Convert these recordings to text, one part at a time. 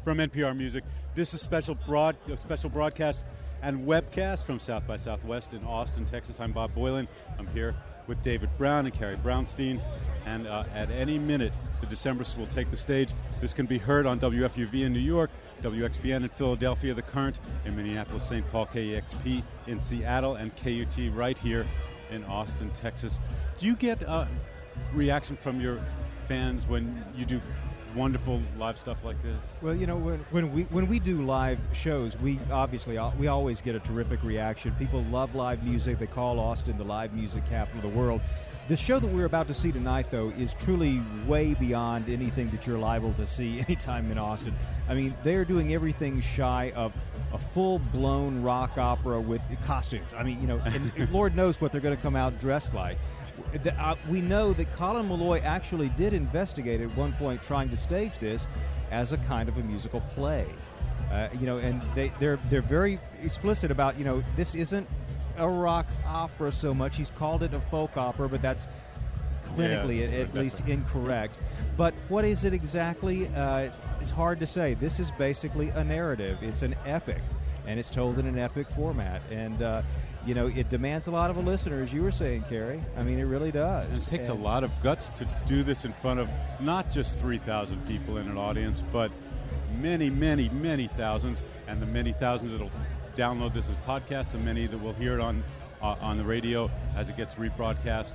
from NPR Music. This is a special broadcast and webcast from South by Southwest in Austin, Texas. I'm Bob Boilen. I'm here with David Brown and Carrie Brownstein. And at any minute, the Decemberists will take the stage. This can be heard on WFUV in New York, WXPN in Philadelphia, The Current in Minneapolis, St. Paul, KEXP in Seattle, and KUT right here in Austin, Texas. Do you get reaction from your fans when you do wonderful live stuff like this? Well, you know, when we do live shows, we always get a terrific reaction. People love live music. They call Austin the live music capital of the world. The show that we're about to see tonight, though, is truly way beyond anything that you're liable to see anytime in Austin. I mean, they're doing everything shy of a full-blown rock opera with costumes. I mean, you know, and Lord knows what they're going to come out dressed like. We know that Colin Meloy actually did investigate at one point trying to stage this as a kind of a musical play. You know, and they're very explicit about, you know, this isn't a rock opera so much. He's called it a folk opera, but that's clinically at least incorrect. But what is it exactly? It's hard to say. This is basically a narrative. It's an epic, and it's told in an epic format. And you know, it demands a lot of a listener, as you were saying, Carrie. I mean, it really does. And it takes a lot of guts to do this in front of not just 3,000 people in an audience, but many, many, many thousands, and the many thousands that'll download this as podcasts, and many that will hear it on the radio as it gets rebroadcast.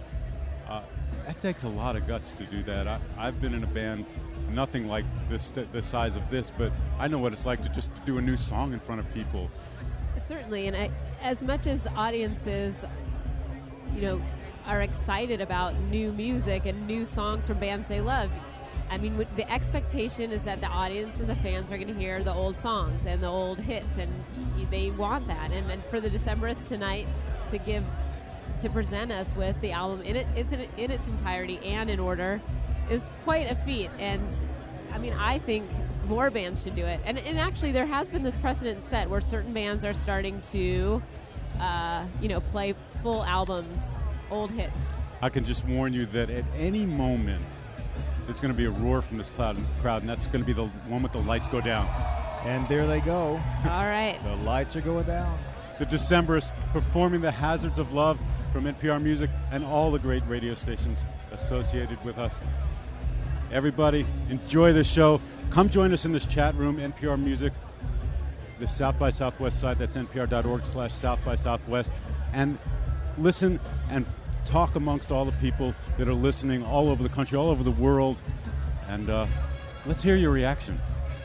That takes a lot of guts to do that. I've been in a band, nothing like this, the size of this, but I know what it's like to just do a new song in front of people. Certainly, and as much as audiences, you know, are excited about new music and new songs from bands they love, I mean, the expectation is that the audience and the fans are going to hear the old songs and the old hits, and they want that. And for the Decemberists tonight to present us with the album in its entirety and in order is quite a feat. And I mean, I think more bands should do it. And actually, there has been this precedent set where certain bands are starting to, play full albums, old hits. I can just warn you that at any moment, there's going to be a roar from this crowd, and that's going to be the one with the lights go down. And there they go. All right. The lights are going down. The Decemberists performing The Hazards of Love from NPR Music and all the great radio stations associated with us. Everybody, enjoy this show. Come join us in this chat room, NPR Music, the South by Southwest site. That's npr.org/South by Southwest. And listen and talk amongst all the people that are listening all over the country, all over the world. And let's hear your reaction.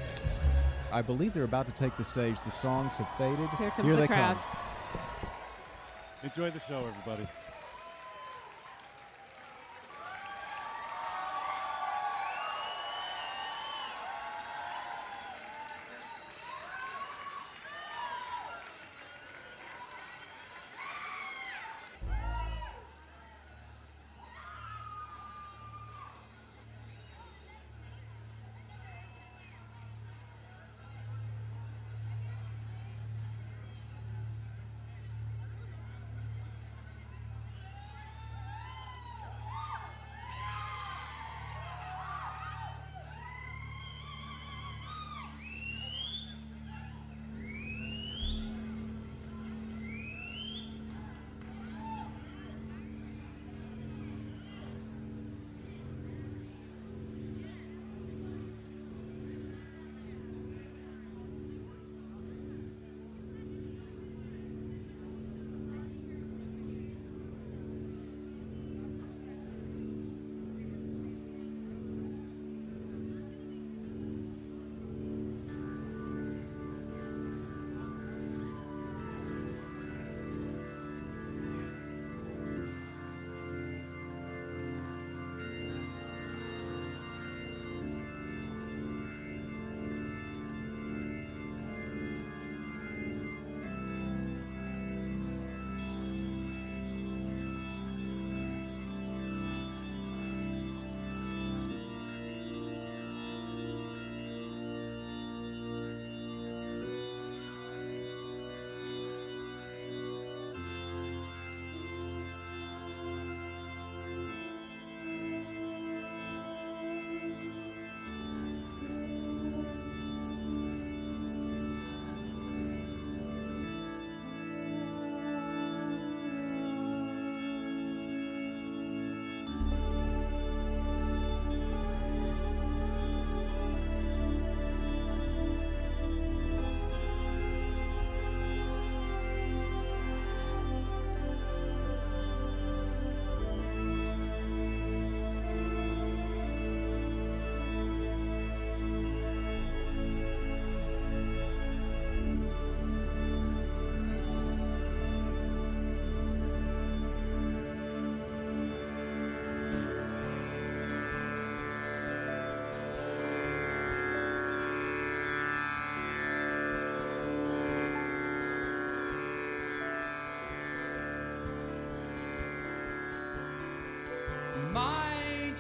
I believe they're about to take the stage. The songs have faded. Here comes the crowd. Enjoy the show, everybody.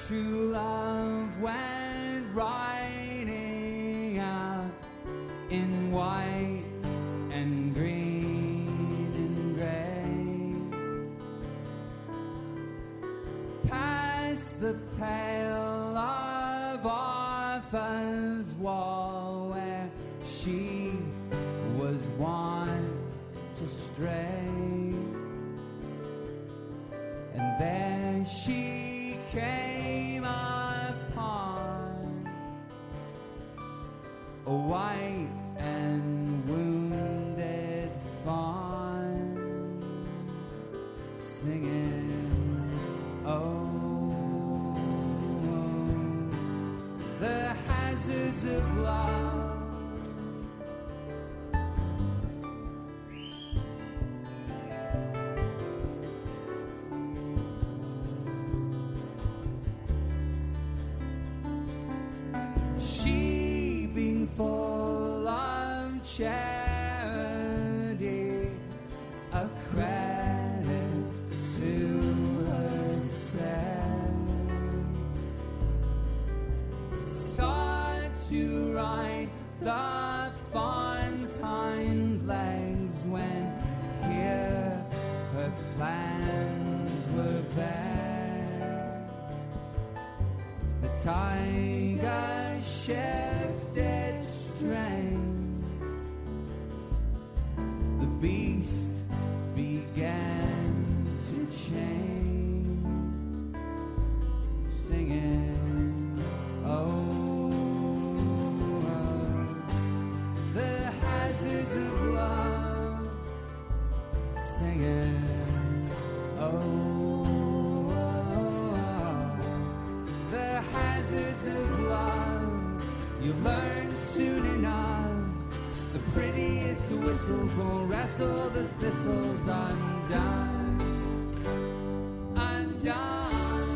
true love went riding out in white and green and gray, past the pale of Arthur's wall where she was wont to stray, and there she came upon a white and wounded fawn, singing, oh, the hazards of love. She being full of charity, a credit to herself, sought to ride the fawn's hind legs when here her plans were bad. The tiger shifted strength, the beast began to change, singing, oh, the hazards of love, singing, oh, the hazards of love. You learn soon enough, the prettiest whistle will wrestle the thistles undone, undone.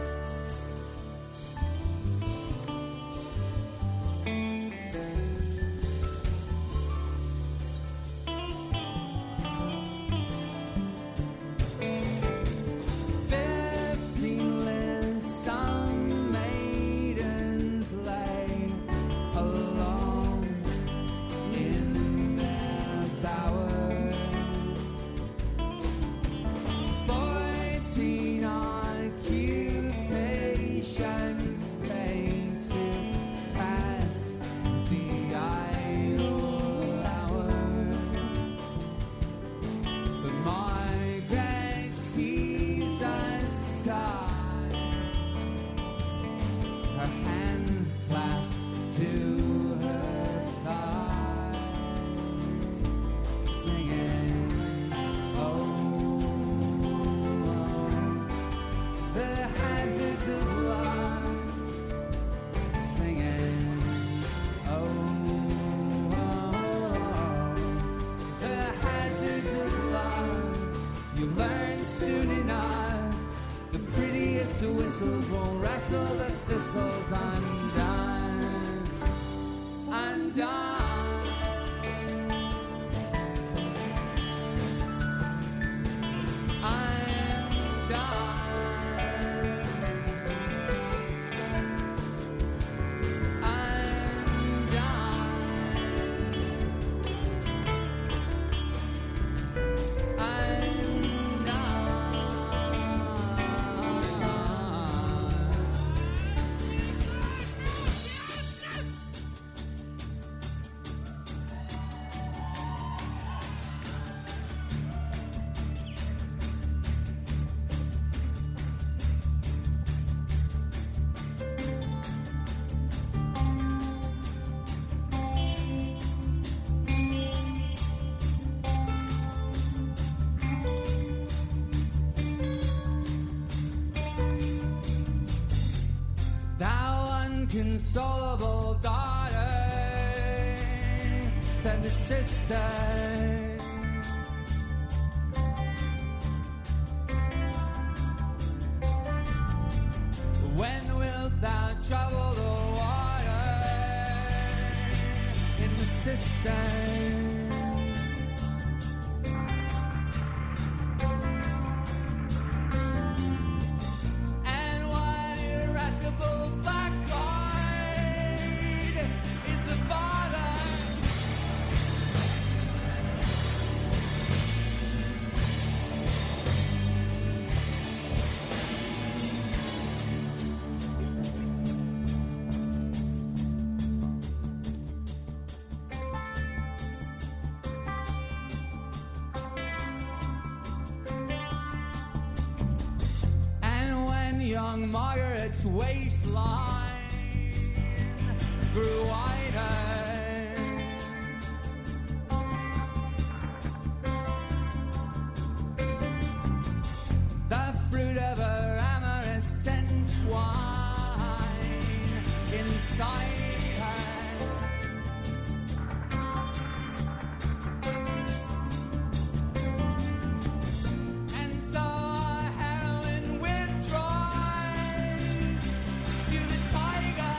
Inconsolable daughter, said the sister, when wilt thou trouble the water in the cistern? And what Margaret's waistline grew wider. The fruit of her amorous entwine inside her. And so our heroine withdraws to the tiger.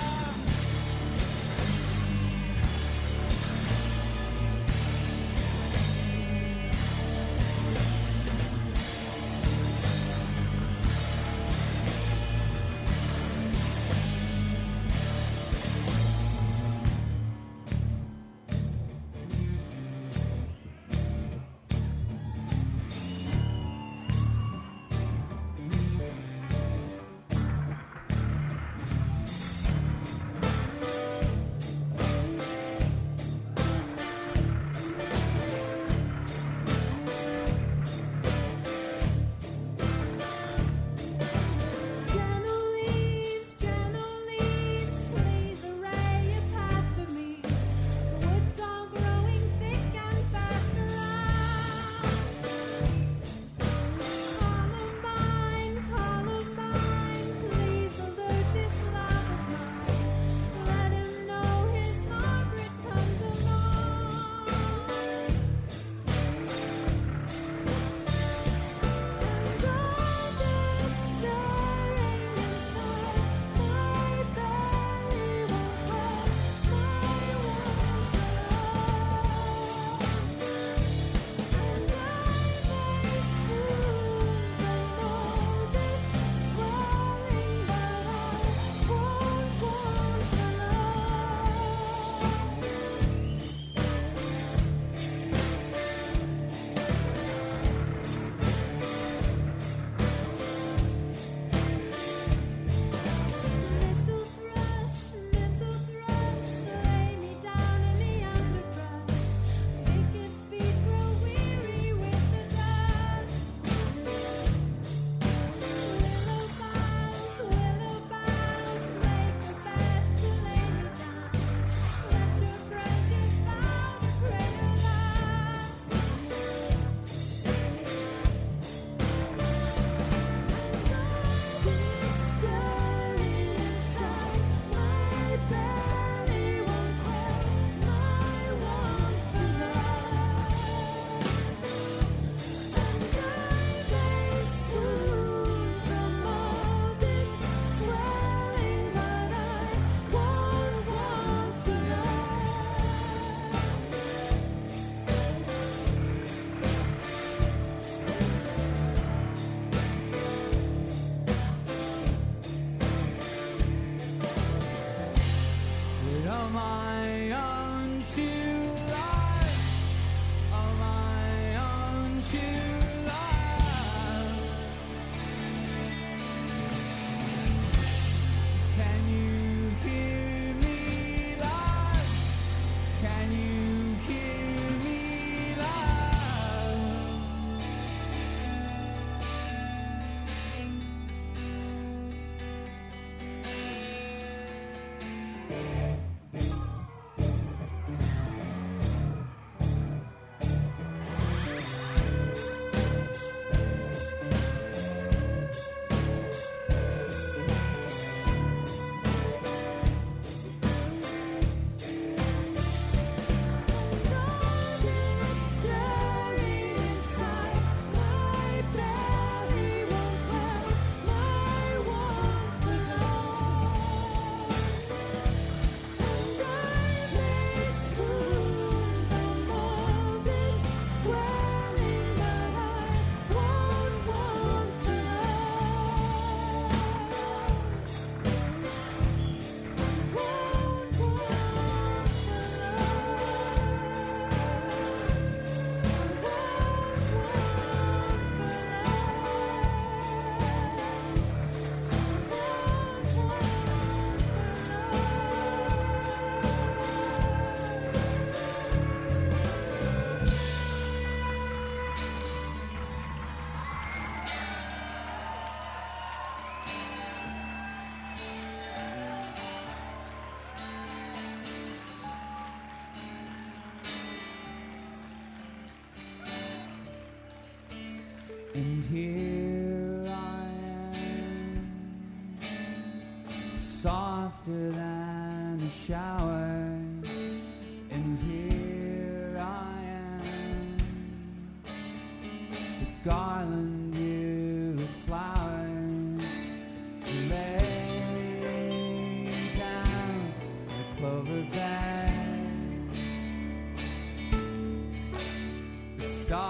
And here I am, softer than a shower. And here I am, to garland you with flowers, to lay down the clover bed. The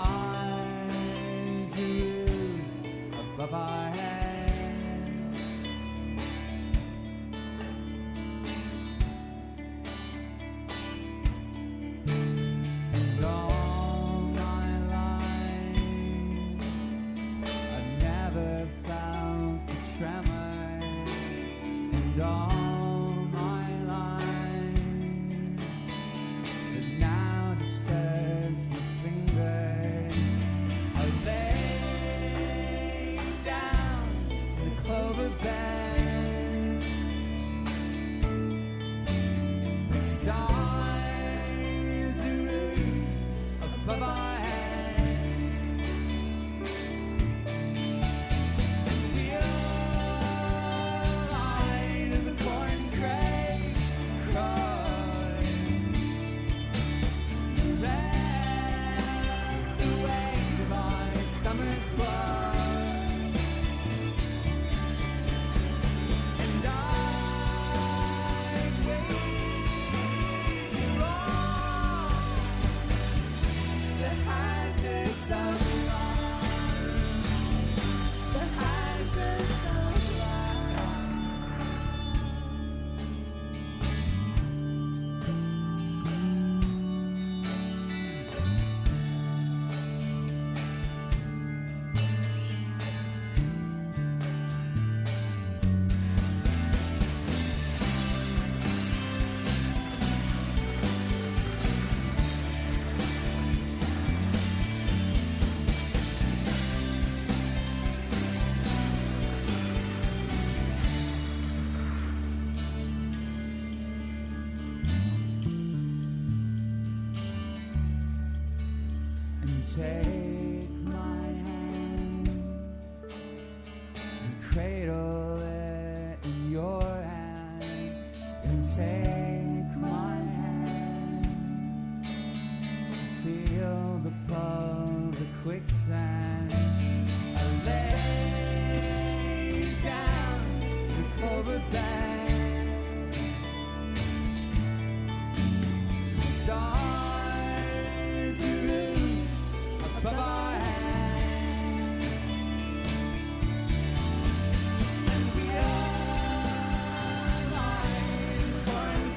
stars are roof above our heads. And all my life I've never felt the tremor. And all my life that now disturbs my fingers. I lay down in the clover bed. The stars are roof above our heads. The light of the corn crate cries. Left the weight of our summer clothes. And I've waited too long. The hazards of life, the hazards of life. And take my hand and cradle it in your hand. And take my hand and feel the pull, the quicksand. I lay down the clover bed. The stars are roof above our heads. And we are like corn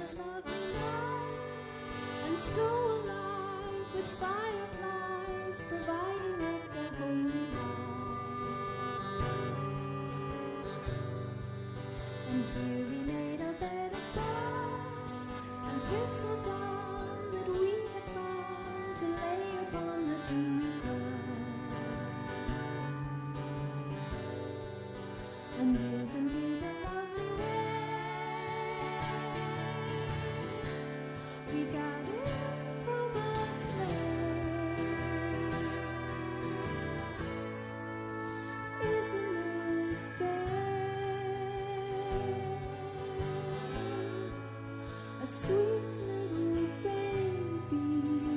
lovely night, and so alive with fireflies providing us the holy light. And here we made our bed of boughs and whistled down that we had found to lay upon the dewy ground. And isn't it a lovely way we got in from our play? Isn't it, babe? A sweet little baby.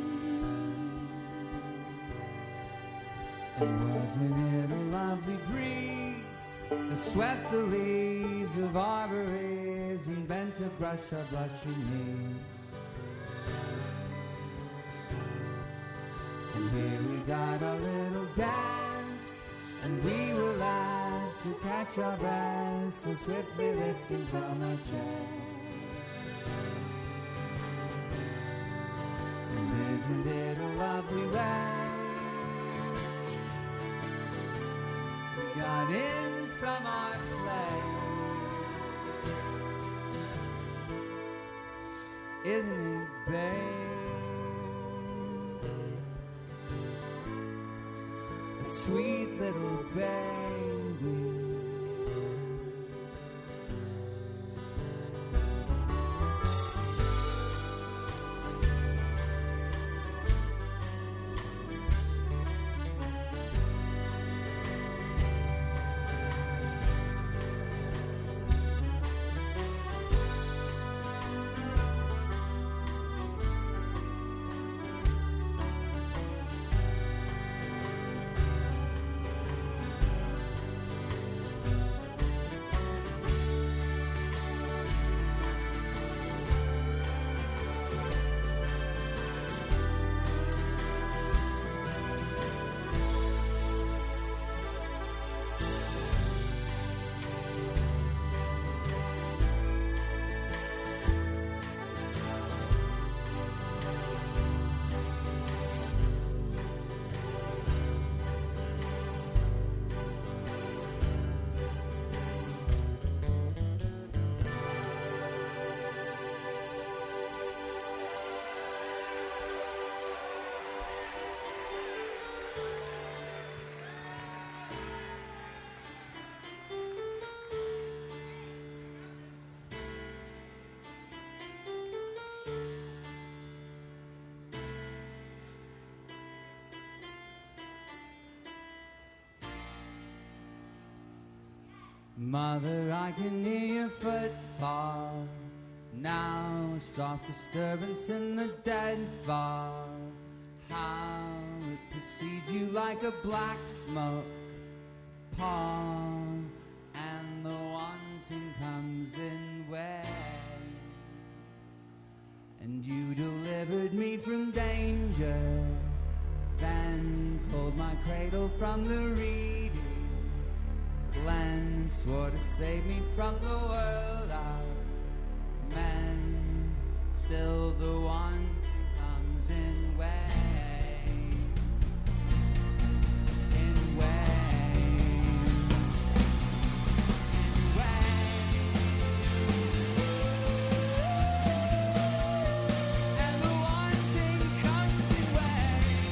And wasn't it a lovely breeze that swept the leaves of arbories and bent to brush our blushing knees? And here we died our little dance, and we were left to catch our breath, so swiftly lifting from our chest. And isn't it a lovely way we got in from our play? Isn't it, babe? A sweet little baby. Mother, I can hear your footfall now, soft disturbance in the dead fog. How it precedes you like a black smoke pall, and the wanting comes in waves. And you delivered me from danger, then pulled my cradle from the reeding glen, and swore to save me from the world of men. Still the one comes in waves, in waves, in waves. And the wanting comes in waves,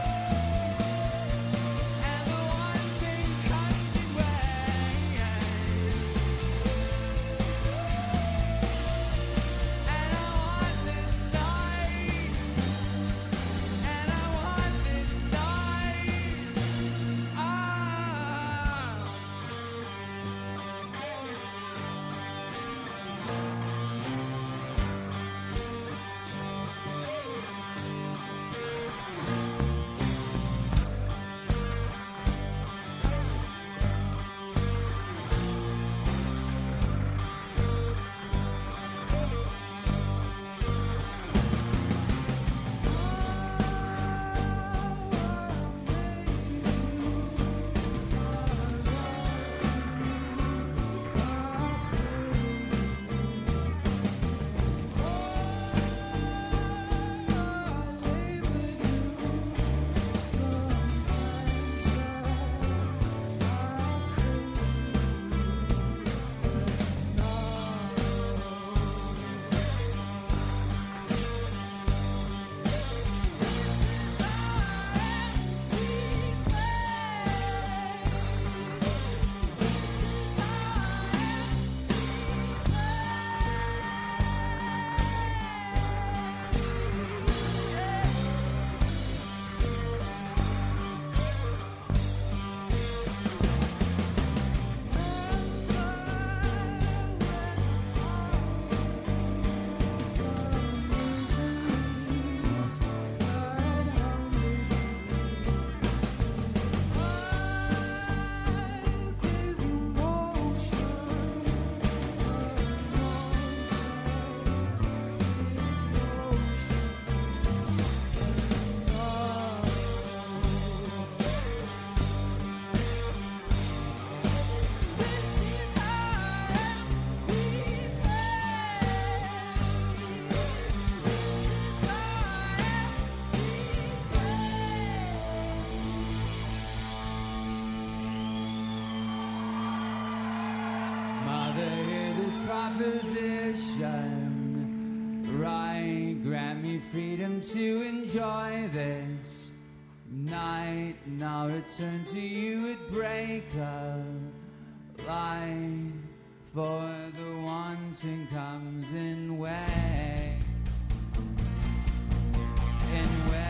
and the wanting comes in waves. physician. Right, grant me freedom to enjoy this night. Now return to you at break of light. For the wanting comes in way. In way.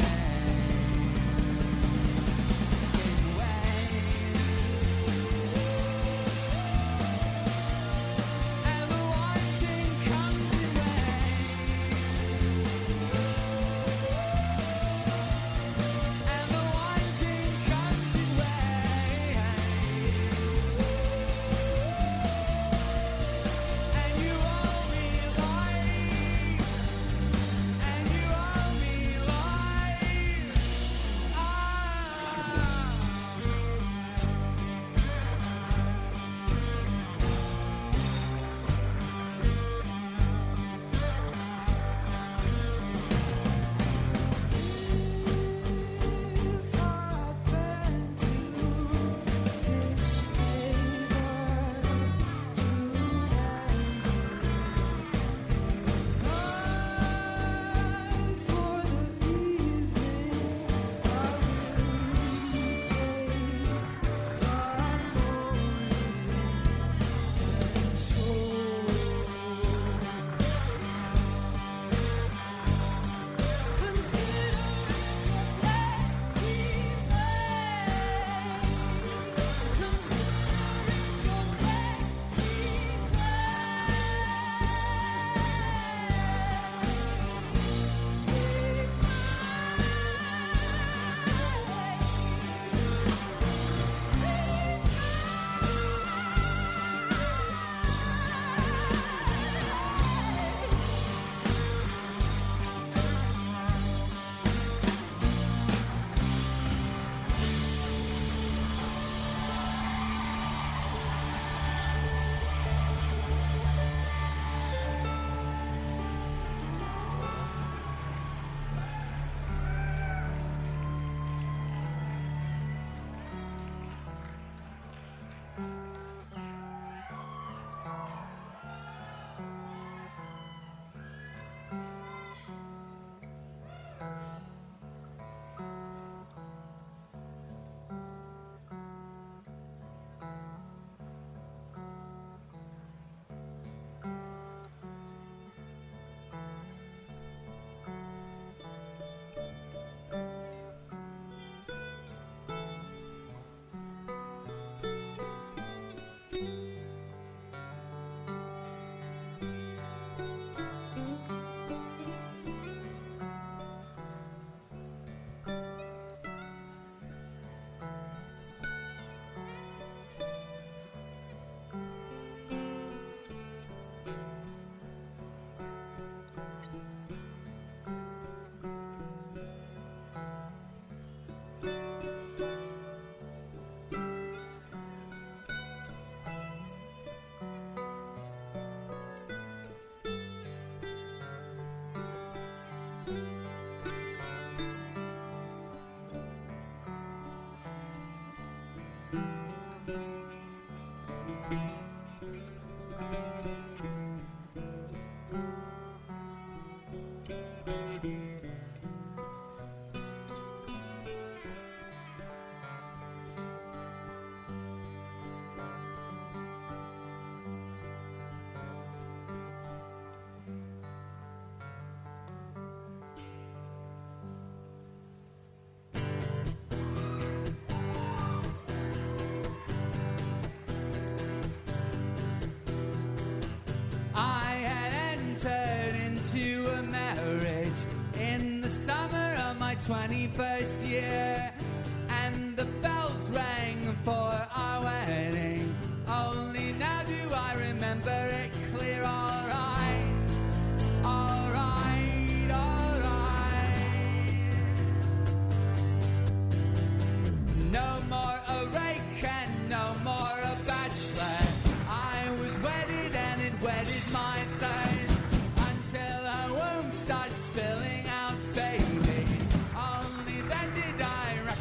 entered into a marriage in the summer of my 21st year, and the bells rang for our wedding. Only now do I remember it clear. All right, all right, all right. No more a rake and no more a bachelor. I was wedded and it wedded my thirst until her womb started spilling out baby. Only then did I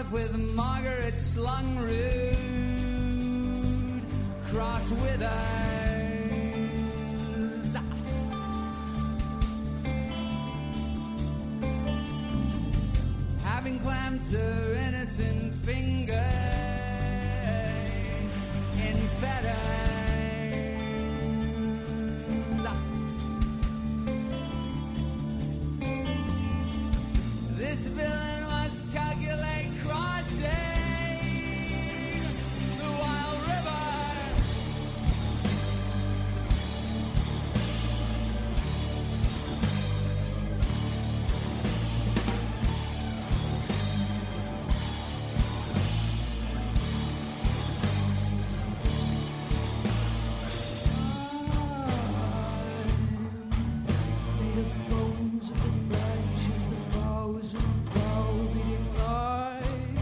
love with Margaret Slungrud, cross with her. Having clamped her innocent finger in fetters. This villain must calculate crossing the wild river. Made of bones of the branches, the boughs and brow-beating light.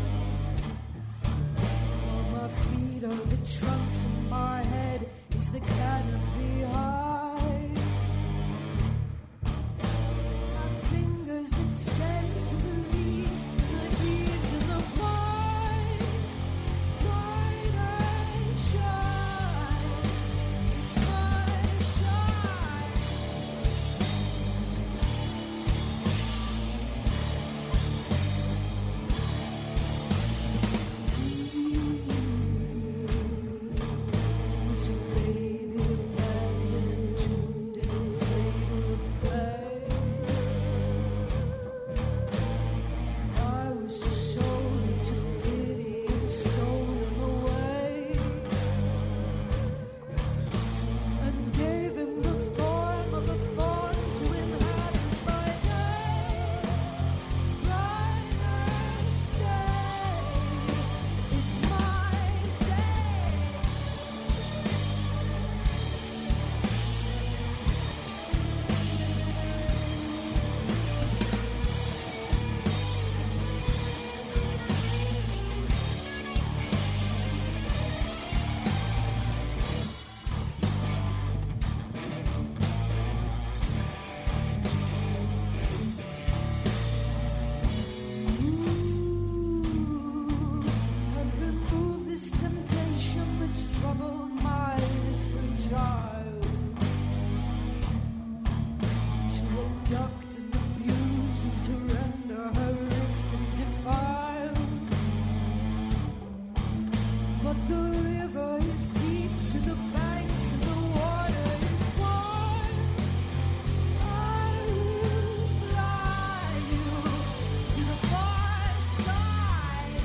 On my feet are the trunks, and my head is the canopy high. My fingers extend to the leaves, and the white, bright and shine. It's my shine. Was a baby abandoned and tuned in a cradle of clay. I was sold into pity and stolen away, and gave him the form of a fawn to inhabit my day. Ride and stay. It's my day. I've removed this temptation that's troubled my innocent child. To abduct and abuse and to render her rift and defiled. But the river is deep to the banks and the water is warm. I will fly you to the far side.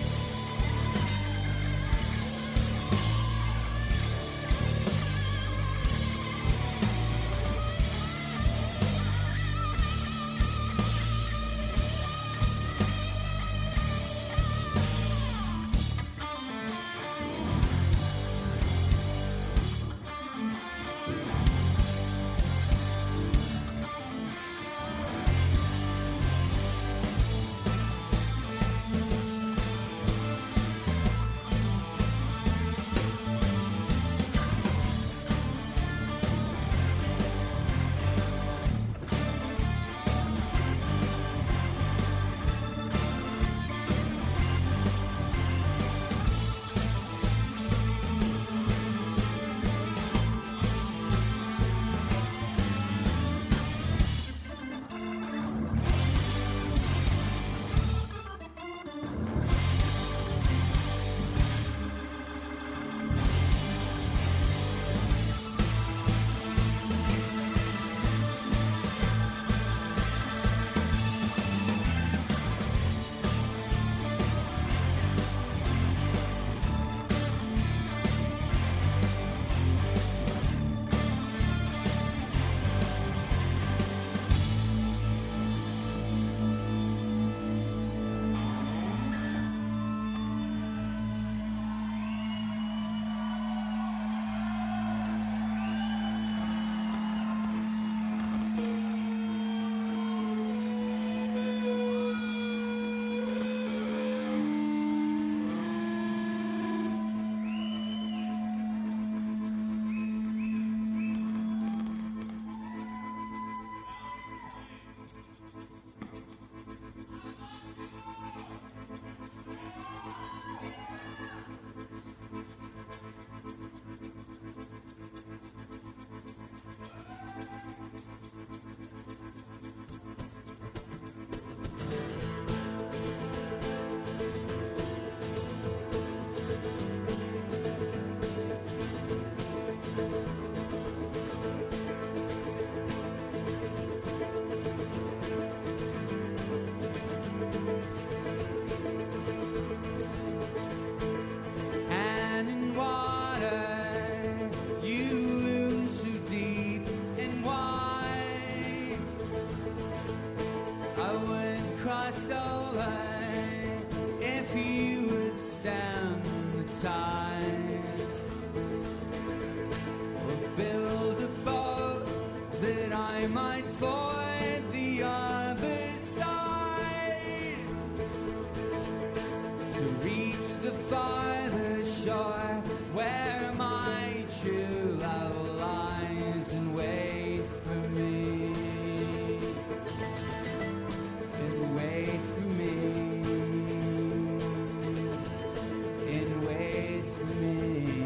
pass over if you would stand the tide, or build a boat that I might ford the other side, to reach the farther shore where my true love lies and wait for me, and wait for me, and wait for me,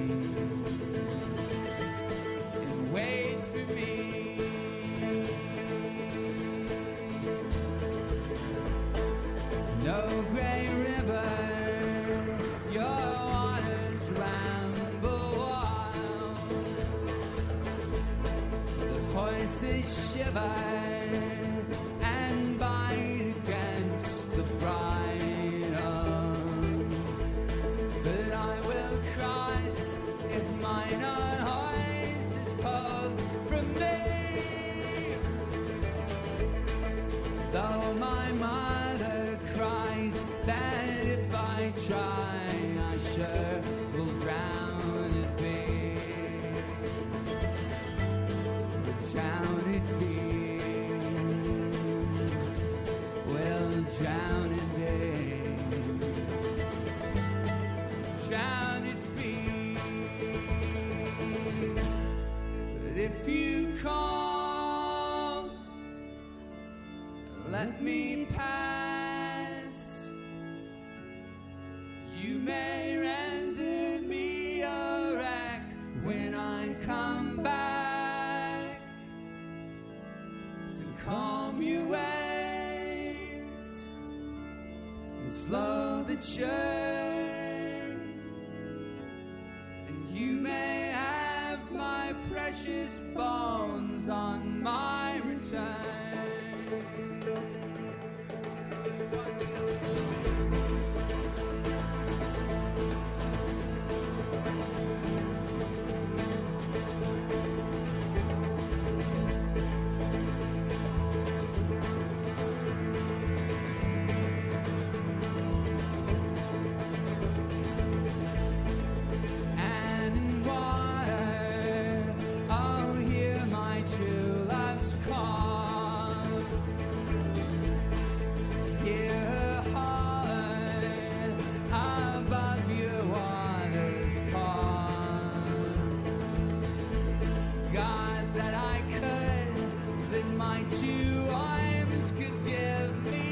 and wait for me. No gray river, your waters ramble wild, the horses shiver and bite against the bridle, but I will cross if mine own horse is pulled from me, though my mother cries that if I try I sure will drown it be, drown it be, will drown it be, drown it be. But if you come, let me pass. You may render me a wreck when I come back. So calm your waves and slow the churn, and you may have my precious bones on my return. And in water, oh, hear my true love's call. Hear her holler above your waters fall. God, that I could, that my two arms could give me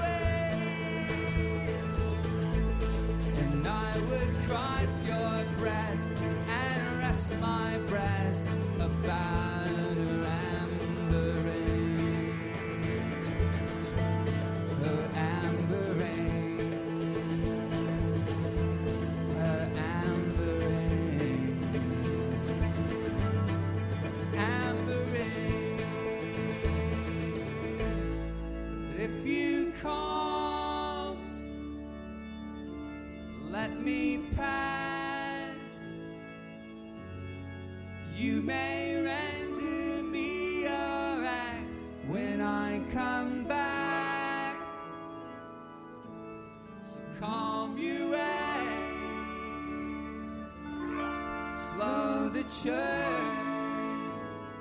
way, and I would cross your breath and rest my breast about her amber rain, her amber rain, her amber rain, amber rain. But if you come, let me pass. You may render me a wreck when I come back. So calm your waves, slow the churn.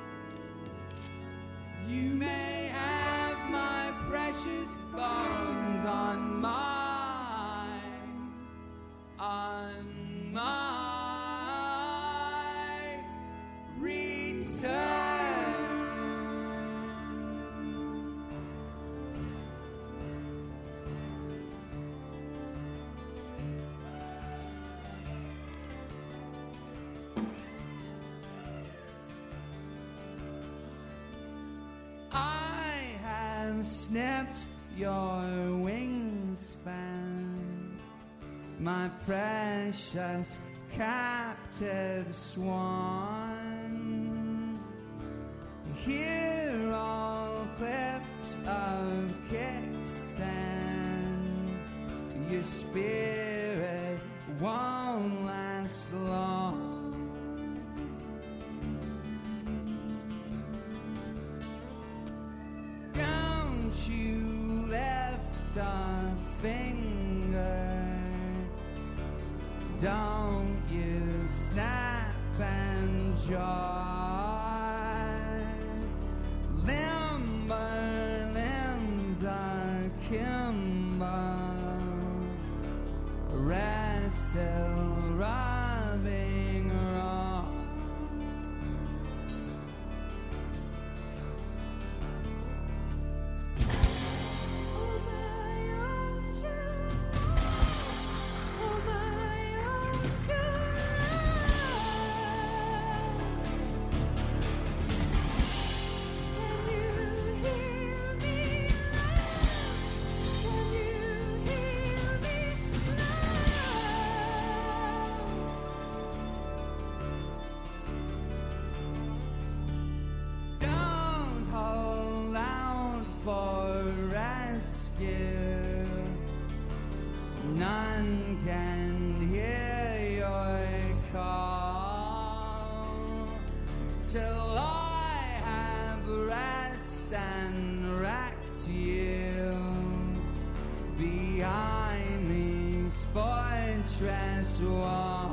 You may have my precious bones on my return. I have snipped your wingspan, my precious captive swan. Here all clipped of kickstand, your spirit won't last long. Don't you lift finger. Don't you snap and join. Limber limbs akimbo. Rest till rubbing wrong. Don't hold out for rescue. None can hear your call till I have rest and wrecked you behind these fortress walls.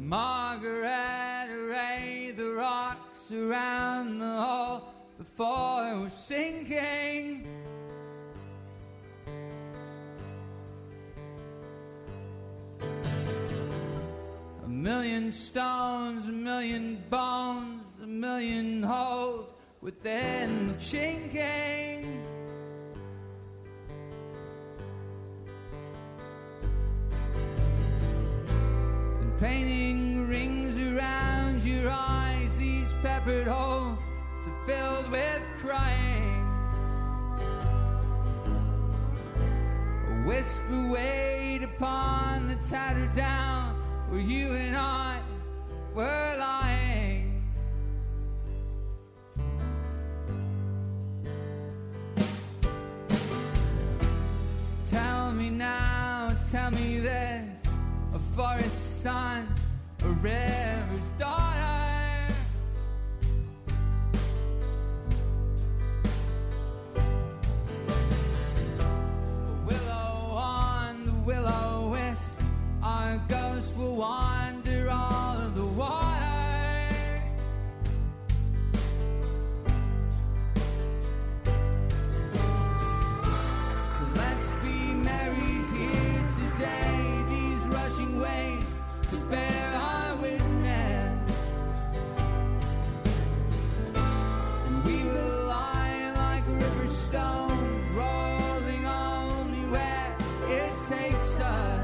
Margaret arrayed the rocks around the hole before it was sinking. A million stones, a million bones, a million holes within the chinking. And painting rings around your eyes, these peppered holes so filled with crying. A whisper weighed upon the tattered down where you and I were lying. Tell me now, tell me this, a forest son, a river's daughter. A willow on the willow wisp, our ghost will wander all of the water. So let's be married here today, these rushing waves to bear our witness. And we will lie like river stones, rolling only where it takes us.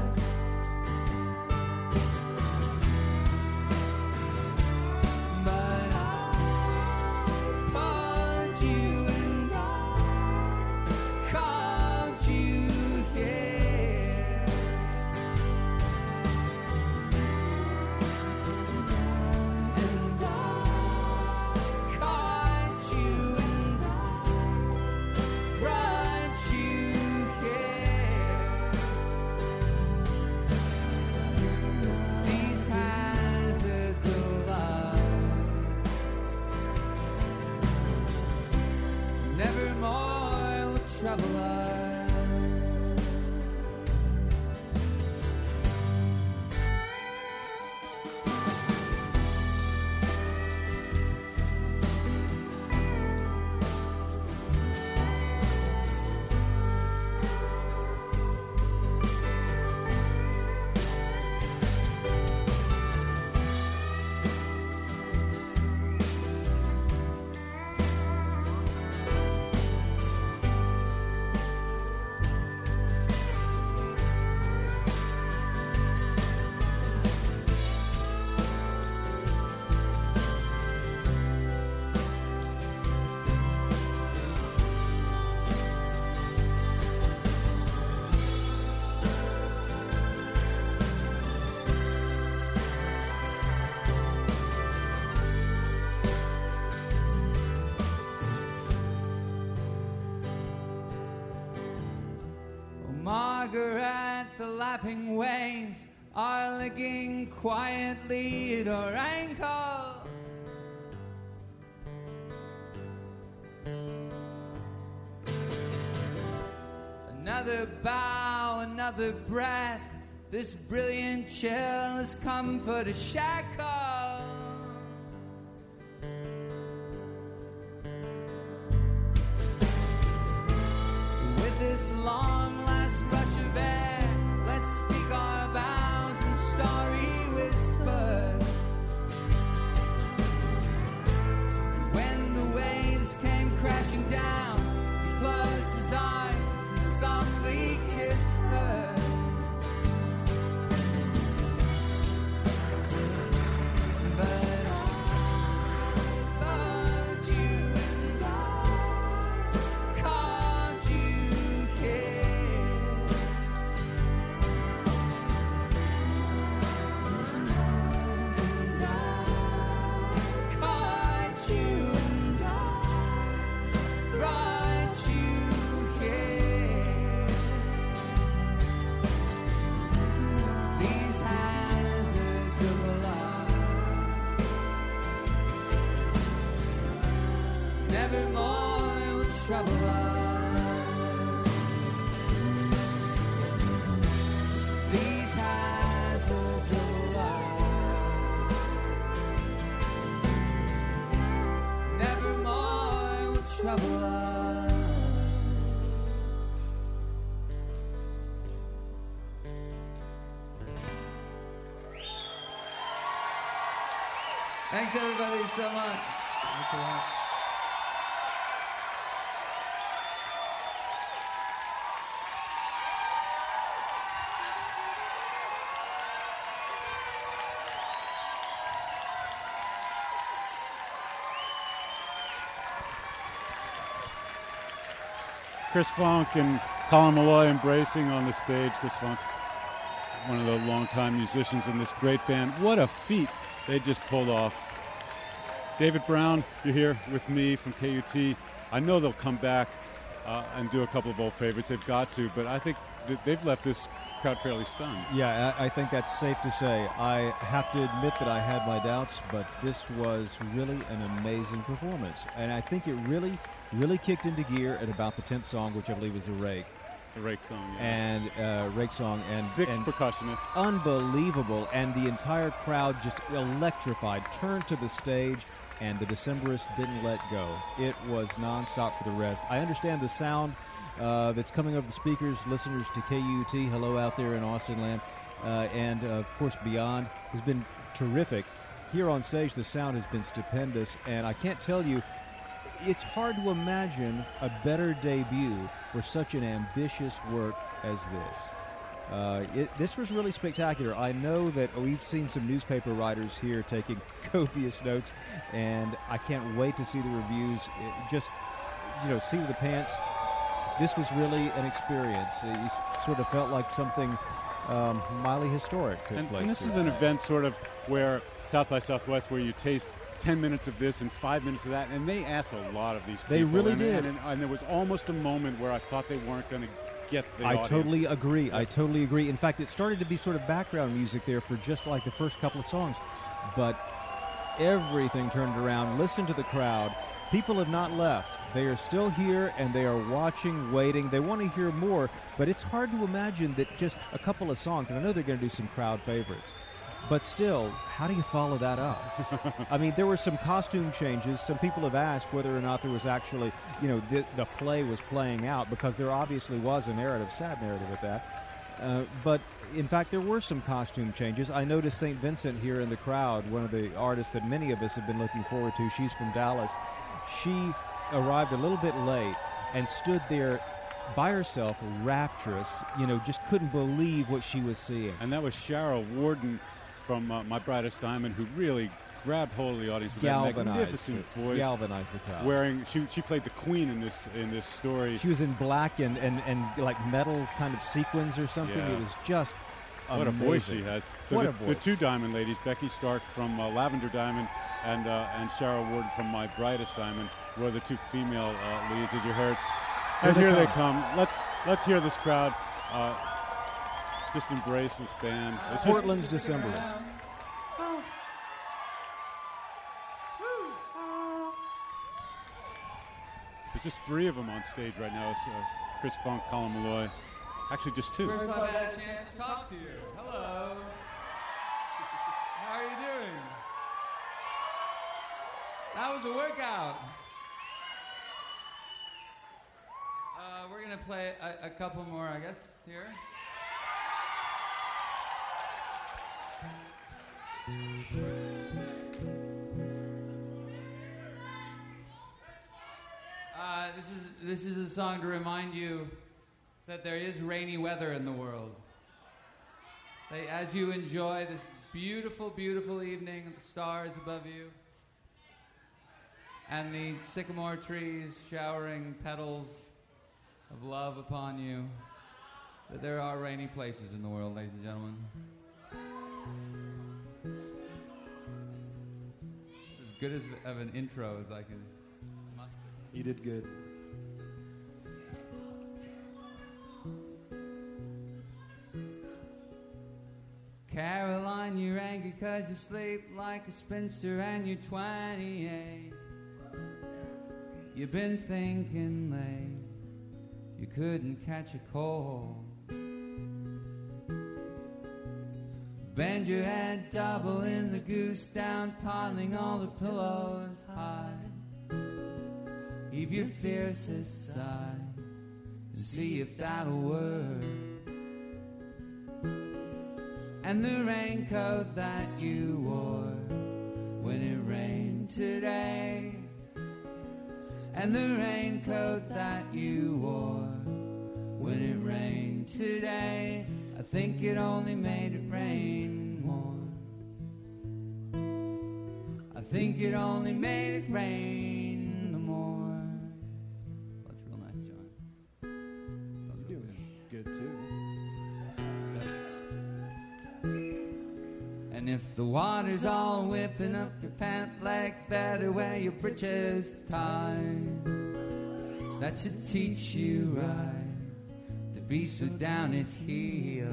But I called you and I called you here. And I caught you and I brought you here. These hazards of love nevermore will trouble us. Oh, Margaret, the lapping waves are licking quietly at our ankles. Another bow, another breath, this brilliant chill has come for the shackle. So with this long last rush of air, let's speak our vows in starry whisper. And when the waves came crashing down, he closed his eyes and softly kissed her. But I loved you and I called you here. And I caught you and I brought you here. These hazards of love nevermore will trouble us. These hazards of love Thanks, everybody, so much. Thanks a lot. Chris Funk and Colin Malloy embracing on the stage. Chris Funk, one of the longtime musicians in this great band. What a feat they just pulled off. David Brown, you're here with me from KUT. I know they'll come back and do a couple of old favorites. They've got to, but I think they've left this crowd fairly stunned. Yeah, I think that's safe to say. I have to admit that I had my doubts, but this was really an amazing performance. And I think it really kicked into gear at about the 10th song, which I believe is a rake. The rake song, yeah. And rake song. And six percussionists. Unbelievable. And the entire crowd just electrified, turned to the stage, and the Decemberists didn't let go. It was nonstop for the rest. I understand the sound that's coming over the speakers, listeners to KUT, hello out there in Austin land, and of course beyond, has been terrific. Here on stage, the sound has been stupendous, and I can't tell you, it's hard to imagine a better debut for such an ambitious work as this. This was really spectacular. I know that we've seen some newspaper writers here taking copious notes, and I can't wait to see the reviews. Just, seat of the pants. This was really an experience. You sort of felt like something mildly historic took place. And this here. is an event sort of where South by Southwest, where you taste 10 minutes of this and 5 minutes of that, and they asked a lot of these people. They really did. And there was almost a moment where I thought they weren't going to get the audience. Totally agree. I totally agree. In fact, it started to be sort of background music there for just like the first couple of songs. But everything turned around. Listen to the crowd. People have not left. They are still here, and they are watching, waiting. They want to hear more, but it's hard to imagine that just a couple of songs, and I know they're going to do some crowd favorites, but still, how do you follow that up? I mean, there were some costume changes. Some people have asked whether or not there was actually, the play was playing out, because there obviously was a narrative, sad narrative at that. But, in fact, there were some costume changes. I noticed St. Vincent here in the crowd, one of the artists that many of us have been looking forward to. She's from Dallas. She arrived a little bit late and stood there by herself, rapturous, just couldn't believe what she was seeing. And that was Cheryl Warden from My Brightest Diamond, who really grabbed hold of the audience with that magnificent voice. Galvanized the crowd. Wearing, she played the queen in this story. She was in black and like metal kind of sequins or something. Yeah. It was just what amazing. a voice she has. So What the, a voice. the two Diamond ladies, Becky Stark from Lavender Diamond and Cheryl Warden from My Brightest Diamond, were the two female leads that you heard. And here they come. Let's hear this crowd just embrace this band. It's just, Portland's Decemberists. there's just three of them on stage right now. It's Chris Funk, Colin Malloy. Actually, just two. First I've had a chance to talk to you. Hello. How are you doing? That was a workout. We're going to play a couple more, I guess, here. This is a song to remind you that there is rainy weather in the world. As you enjoy this beautiful, beautiful evening with the stars above you and the sycamore trees showering petals of love upon you, that there are rainy places in the world, ladies and gentlemen. As good of an intro as I can muster. You did good. Caroline, you're angry 'cause you sleep like a spinster and you're 28. You've been thinking late, you couldn't catch a cold. Bend your head double in the goose down, piling all the pillows high. Heave your fiercest sigh and see if that'll work. And the raincoat that you wore when it rained today. And the raincoat that you wore when it rained today, I think it only made it rain more. I think it only made it rain the more. That's real nice, John. You're doing good too. And if the water's all whipping up your pant leg, better wear your breeches tight. That should teach you right to be so down its heel.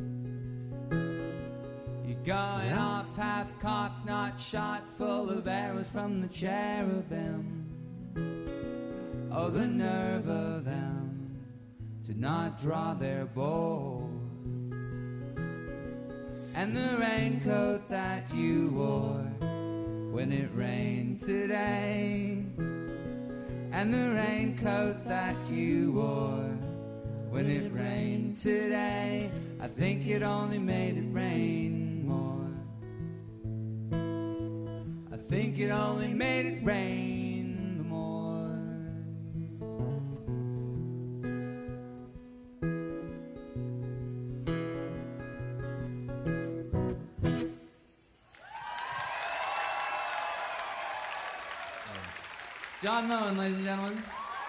You're going off half-cocked, not shot, full of arrows from the cherubim. Oh, the nerve of them to not draw their bows. And the raincoat that you wore when it rained today. And the raincoat that you wore when it rained today, I think it only made it rain more. I think it only made it rain the more. John Moen, ladies and gentlemen.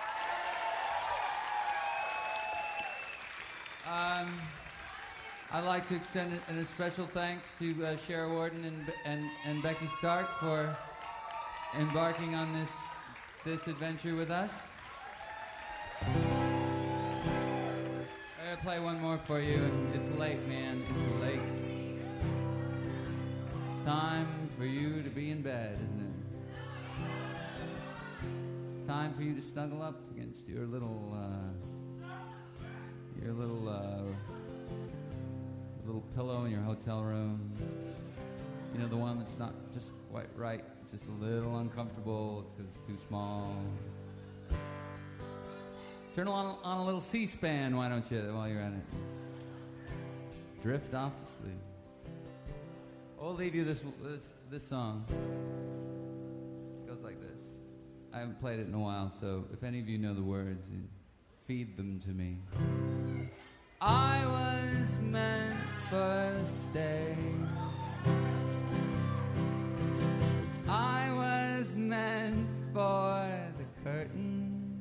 I'd like to extend a special thanks to Cher Warden and Becky Stark for embarking on this adventure with us. I'm gonna play one more for you. It's late, man. It's late. It's time for you to be in bed, isn't it? Time for you to snuggle up against your little pillow in your hotel room. You know, the one that's not just quite right. It's just a little uncomfortable. It's because it's too small. Turn on a little C-SPAN, why don't you, while you're at it? Drift off to sleep. I'll leave you this song. It goes like this. I haven't played it in a while, so if any of you know the words, feed them to me. I was meant for stay. I was meant for the curtain.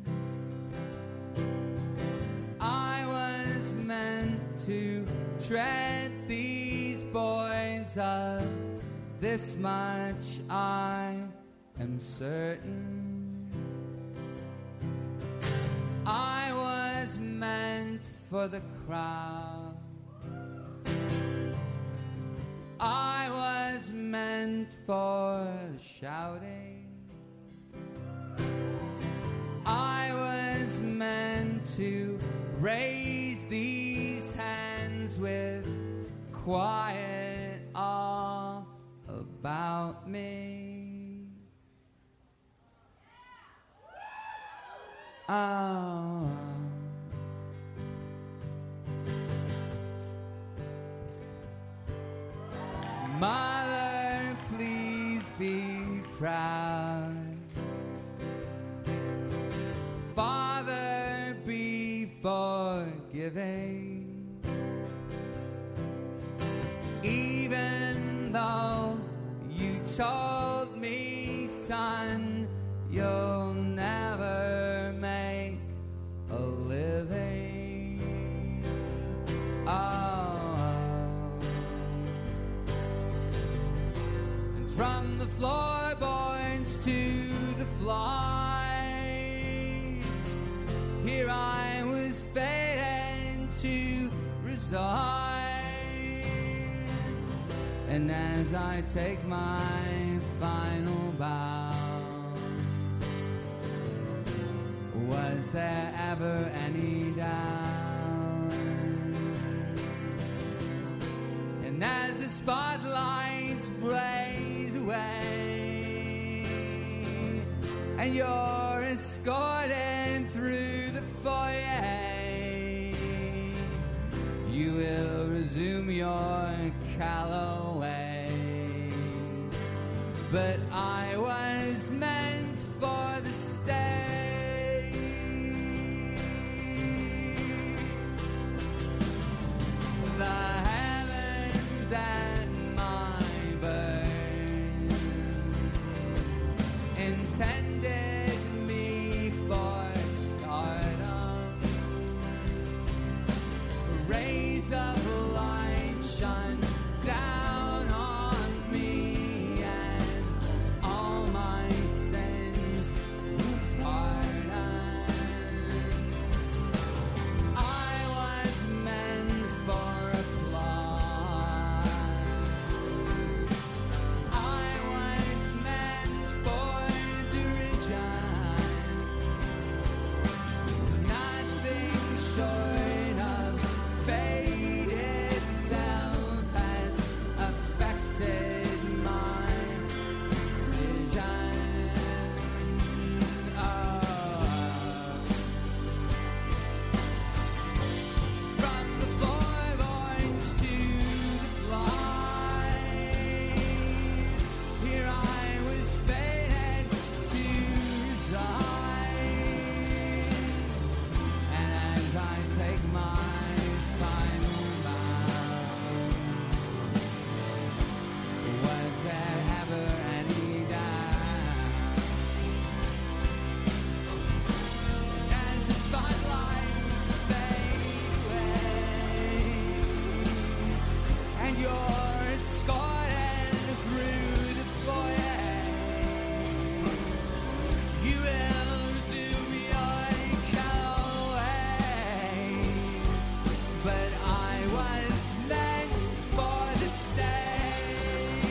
I was meant to tread these boards of this much I am certain. I was meant for the crowd. I was meant for the shouting. I was meant to raise these hands with quiet all about me. Oh. Mother, please be proud. Father, be forgiving. Even though you told me, son, you'll never make a living. Oh. And from the floorboards to the flies, here I was fated to reside. And as I take my final bow, was there ever any doubt? And as the spotlights blaze away, and you're escorted through the foyer, you will resume your Callaway. but I was meant for the stage. The heavens and my birth intended me for stardom. Rays of light shone down on me, and all my sins were pardoned. I was meant for applause. I was meant for derision. Nothing short of fate itself has affected my decision. From the floorboards to the flight, here I was fated to reside. And as I take my final bow, was there ever any doubt? As the spotlights fade away, and you're escorted through the foyer, you will resume your callaway. But I was meant for the stage.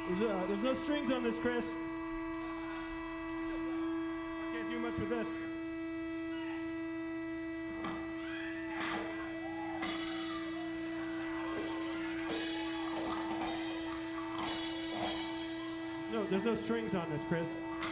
There's no strings on this, Chris. Can't do much with this. No, there's no strings on this, Chris.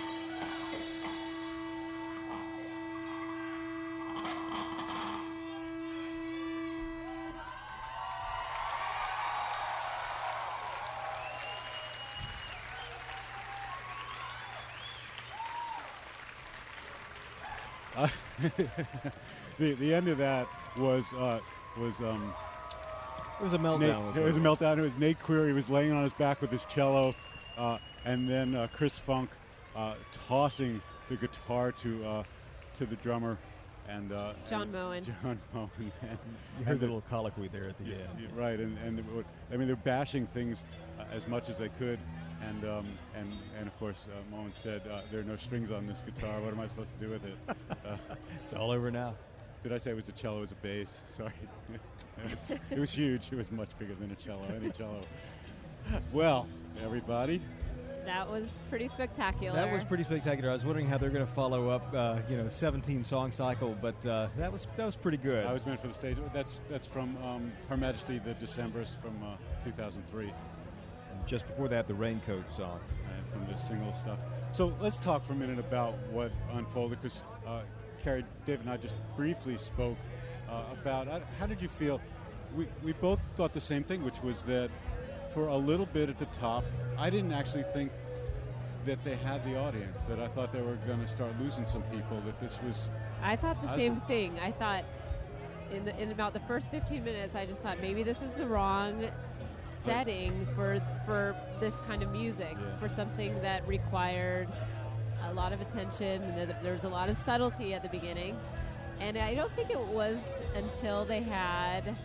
The end of that was It was a meltdown. It was a meltdown. It was Nate Query. He was laying on his back with his cello, and then Chris Funk tossing the guitar to the drummer and John Moen. John Moen. You heard the little colloquy there at the end. Right, and they're bashing things as much as they could, and of course Moen said there are no strings on this guitar. What am I supposed to do with it? It's all over now. Did I say it was a cello? It was a bass. Sorry. It was huge. It was much bigger than a cello, any cello. Well, everybody. That was pretty spectacular. That was pretty spectacular. I was wondering how they're going to follow up, 17-song cycle, but that was pretty good. I was meant for the stage. That's from Her Majesty the Decemberists from 2003. And just before that, the Raincoat song. From the single stuff. So let's talk for a minute about what unfolded, because Carrie, Dave, and I just briefly spoke about how did you feel? We both thought the same thing, which was that for a little bit at the top, I didn't actually think that they had the audience, that I thought they were going to start losing some people, that this was... I thought the same thing. I thought in about the first 15 minutes, I just thought maybe this is the wrong setting for this kind of music, for something that required a lot of attention, and there was a lot of subtlety at the beginning. And I don't think it was until they had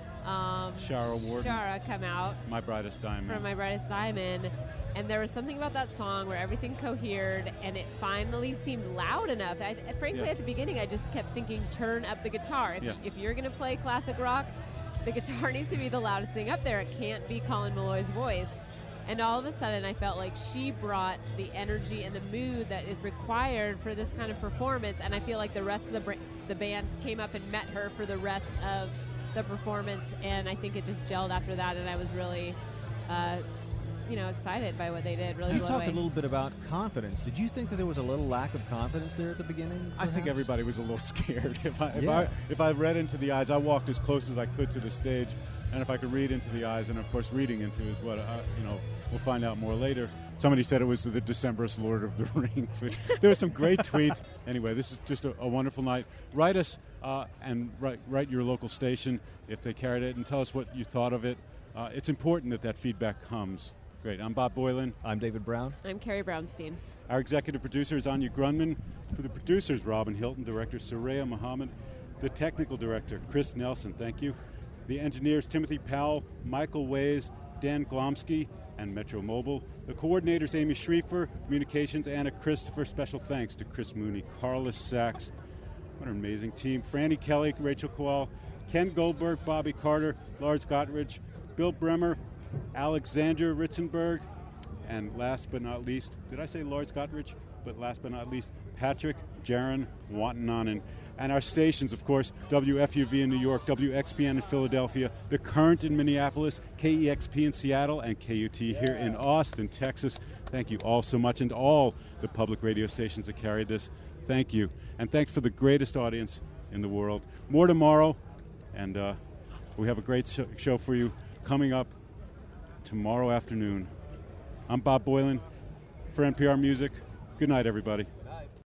Shara come out. My Brightest Diamond. From My Brightest Diamond. And there was something about that song where everything cohered and it finally seemed loud enough. Frankly, at the beginning, I just kept thinking, turn up the guitar. If you're going to play classic rock, the guitar needs to be the loudest thing up there. It can't be Colin Meloy's voice. And all of a sudden, I felt like she brought the energy and the mood that is required for this kind of performance. And I feel like the rest of the band came up and met her for the rest of the performance. And I think it just gelled after that. And I was really, excited by what they did. Really, you talked a little bit about confidence. Did you think that there was a little lack of confidence there at the beginning? Perhaps? I think everybody was a little scared. If I read into the eyes, I walked as close as I could to the stage. And if I could read into the eyes, and of course reading into is what, we'll find out more later. Somebody said it was the Decemberist Lord of the Rings. There were some great tweets. Anyway, this is just a wonderful night. Write us and write your local station if they carried it and tell us what you thought of it. It's important that feedback comes. Great. I'm Bob Boylan. I'm David Brown. I'm Carrie Brownstein. Our executive producer is Anya Grunman. For the producers, Robin Hilton. Director, Saraya Muhammad. The technical director, Chris Nelson. Thank you. The engineers, Timothy Powell, Michael Ways, Dan Glomsky, and Metro Mobile. The coordinators, Amy Schriefer, Communications, Anna Christopher. Special thanks to Chris Mooney, Carlos Sachs. What an amazing team. Franny Kelly, Rachel Kowal, Ken Goldberg, Bobby Carter, Lars Gottridge, Bill Bremer, Alexander Ritzenberg, and last but not least, did I say Lars Gottridge? But last but not least, Patrick Jaron Watananen. And our stations, of course, WFUV in New York, WXPN in Philadelphia, The Current in Minneapolis, KEXP in Seattle, and KUT here in Austin, Texas. Thank you all so much, and all the public radio stations that carried this. Thank you. And thanks for the greatest audience in the world. More tomorrow, and we have a great show for you coming up tomorrow afternoon. I'm Bob Boylan for NPR Music. Good night, everybody.